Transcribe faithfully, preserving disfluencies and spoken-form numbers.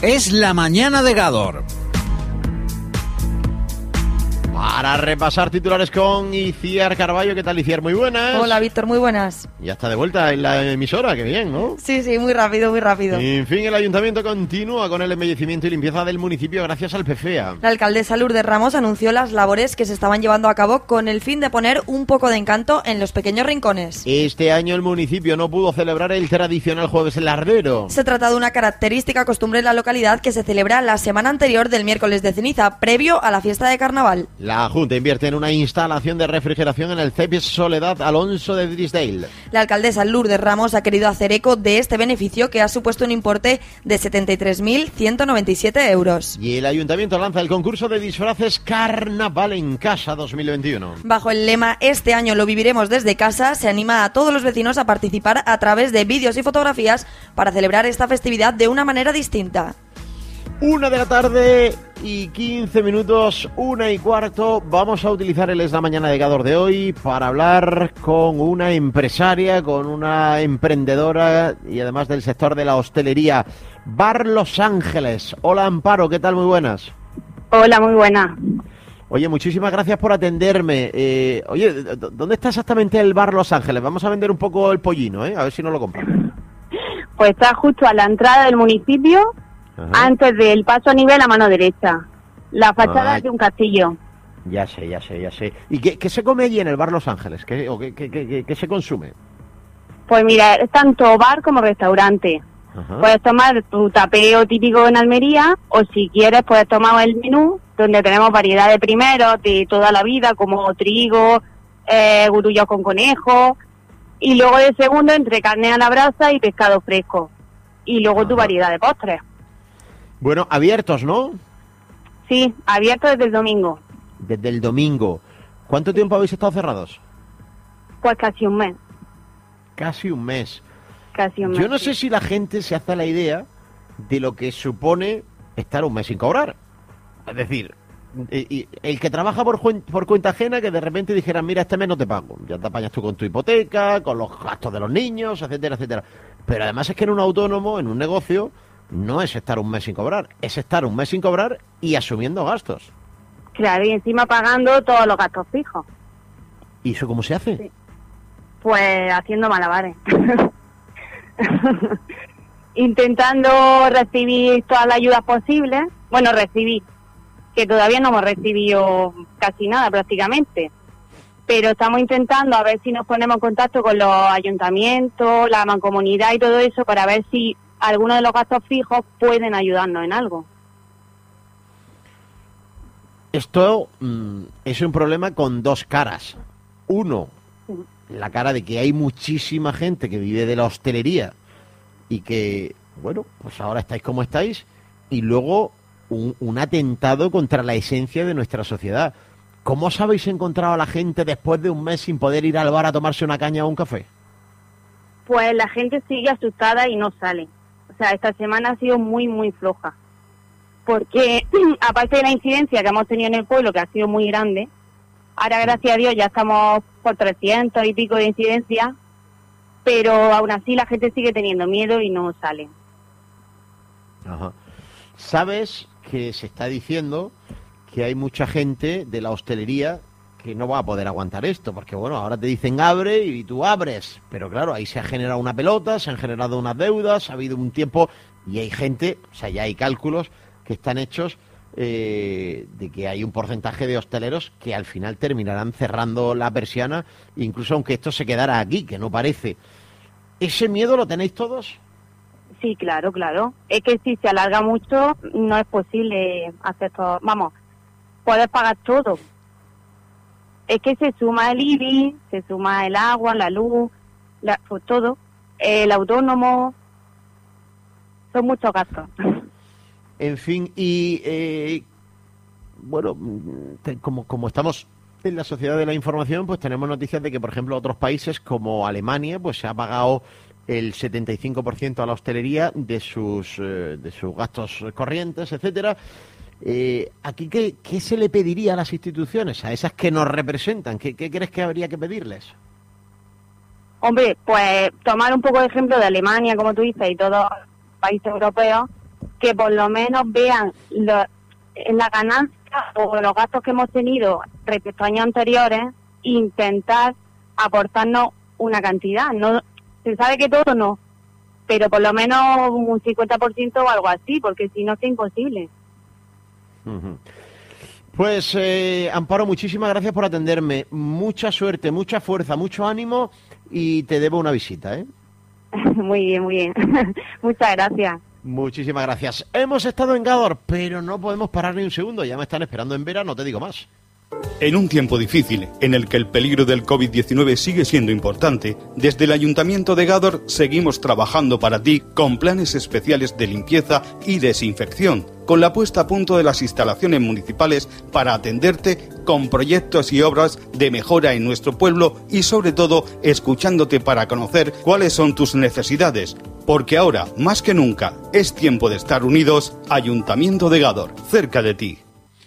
Es La Mañana de Gador. Para repasar titulares con Iciar Carballo. ¿Qué tal, Iciar? Muy buenas. Hola, Víctor, muy buenas. Ya está de vuelta en la emisora, qué bien, ¿no? Sí, sí, muy rápido, muy rápido. En fin, el ayuntamiento continúa con el embellecimiento y limpieza del municipio gracias al P F E A. La alcaldesa Lourdes Ramos anunció las labores que se estaban llevando a cabo con el fin de poner un poco de encanto en los pequeños rincones. Este año el municipio no pudo celebrar el tradicional Jueves Lardero. Se trata de una característica costumbre en la localidad que se celebra la semana anterior del miércoles de ceniza, previo a la fiesta de carnaval. La Junta invierte en una instalación de refrigeración en el C E P I Soledad Alonso de Drisdale. La alcaldesa Lourdes Ramos ha querido hacer eco de este beneficio, que ha supuesto un importe de setenta y tres mil ciento noventa y siete euros. Y el ayuntamiento lanza el concurso de disfraces Carnaval en Casa dos mil veintiuno. Bajo el lema "Este año lo viviremos desde casa", se anima a todos los vecinos a participar a través de vídeos y fotografías para celebrar esta festividad de una manera distinta. Una de la tarde y quince minutos, una y cuarto. Vamos a utilizar el Es la Mañana de Gador de hoy para hablar con una empresaria, con una emprendedora y además del sector de la hostelería. Bar Los Ángeles. Hola, Amparo, ¿qué tal? Muy buenas. Hola, muy buena. Oye, muchísimas gracias por atenderme. Eh, oye, ¿dónde está exactamente el Bar Los Ángeles? Vamos a vender un poco el pollino, ¿eh? A ver si no lo compran. Pues está justo a la entrada del municipio. Ajá. Antes del paso a nivel a mano derecha. La fachada ah, es de un castillo. Ya sé, ya sé, ya sé. ¿Y qué, qué se come allí en el Bar Los Ángeles? ¿Qué, o qué, qué, qué, qué se consume? Pues mira, es tanto bar como restaurante. Ajá. Puedes tomar tu tapeo típico en Almería, o si quieres puedes tomar el menú, donde tenemos variedad de primeros de toda la vida, como trigo, eh, gurullos con conejo, y luego de segundo entre carne a la brasa y pescado fresco. Y luego Ajá. tu variedad de postres. Bueno, abiertos, ¿no? Sí, abiertos desde el domingo. Desde el domingo. ¿Cuánto tiempo habéis estado cerrados? Pues casi un mes. Casi un mes. Casi un mes. Yo no sé si la gente se hace la idea de lo que supone estar un mes sin cobrar. Es decir, el que trabaja por, por cuenta ajena, que de repente dijeran, mira, este mes no te pago. Ya te apañas tú con tu hipoteca, con los gastos de los niños, etcétera, etcétera. Pero además es que en un autónomo, en un negocio, no es estar un mes sin cobrar, es estar un mes sin cobrar y asumiendo gastos. Claro, y encima pagando todos los gastos fijos. ¿Y eso cómo se hace? Sí. Pues haciendo malabares. Intentando recibir todas las ayudas posibles. Bueno, recibir, que todavía no hemos recibido casi nada prácticamente. Pero estamos intentando a ver si nos ponemos en contacto con los ayuntamientos, la mancomunidad y todo eso, para ver si algunos de los gastos fijos pueden ayudarnos en algo. Esto mm, es un problema con dos caras. Uno, sí. la cara de que hay muchísima gente que vive de la hostelería y que, bueno, pues ahora estáis como estáis. Y luego un, un atentado contra la esencia de nuestra sociedad. ¿Cómo os habéis encontrado a la gente después de un mes sin poder ir al bar a tomarse una caña o un café? Pues la gente sigue asustada y no sale. O sea, esta semana ha sido muy, muy floja. Porque, aparte de la incidencia que hemos tenido en el pueblo, que ha sido muy grande, ahora, gracias a Dios, ya estamos por trescientos y pico de incidencia, pero aún así la gente sigue teniendo miedo y no sale. Ajá. ¿Sabes que se está diciendo que hay mucha gente de la hostelería que no va a poder aguantar esto? Porque, bueno, ahora te dicen abre y tú abres, pero claro, ahí se ha generado una pelota, se han generado unas deudas, ha habido un tiempo y hay gente, o sea, ya hay cálculos que están hechos eh, de que hay un porcentaje de hosteleros que al final terminarán cerrando la persiana, incluso aunque esto se quedara aquí, que no parece. ¿Ese miedo lo tenéis todos? Sí, claro, claro. Es que si se alarga mucho no es posible hacer todo, vamos, poder pagar todo. Es que se suma el I B I, se suma el agua, la luz, la, pues todo, el autónomo, son muchos gastos. En fin, y eh, bueno, te, como, como estamos en la sociedad de la información, pues tenemos noticias de que, por ejemplo, otros países como Alemania, pues se ha pagado el setenta y cinco por ciento a la hostelería de sus eh, de sus gastos corrientes, etcétera. Eh, aquí, ¿qué, ¿qué se le pediría a las instituciones, a esas que nos representan? ¿Qué, qué crees que habría que pedirles? Hombre, pues tomar un poco de ejemplo de Alemania, como tú dices, y todos los países europeos, que por lo menos vean lo, la ganancia o los gastos que hemos tenido respecto a años anteriores, intentar aportarnos una cantidad. No se sabe que todo no, pero por lo menos un cincuenta por ciento o algo así, porque si no es imposible. Uh-huh. Pues eh, Amparo, muchísimas gracias por atenderme. Mucha suerte, mucha fuerza, mucho ánimo y te debo una visita, ¿eh? Muy bien, muy bien. Muchas gracias. Muchísimas gracias. Hemos estado en Gádor, pero no podemos parar ni un segundo. Ya me están esperando en Vera, no te digo más. En un tiempo difícil, en el que el peligro del covid diecinueve sigue siendo importante, desde el Ayuntamiento de Gádor seguimos trabajando para ti con planes especiales de limpieza y desinfección, con la puesta a punto de las instalaciones municipales para atenderte con proyectos y obras de mejora en nuestro pueblo y sobre todo escuchándote para conocer cuáles son tus necesidades. Porque ahora, más que nunca, es tiempo de estar unidos. Ayuntamiento de Gádor, cerca de ti.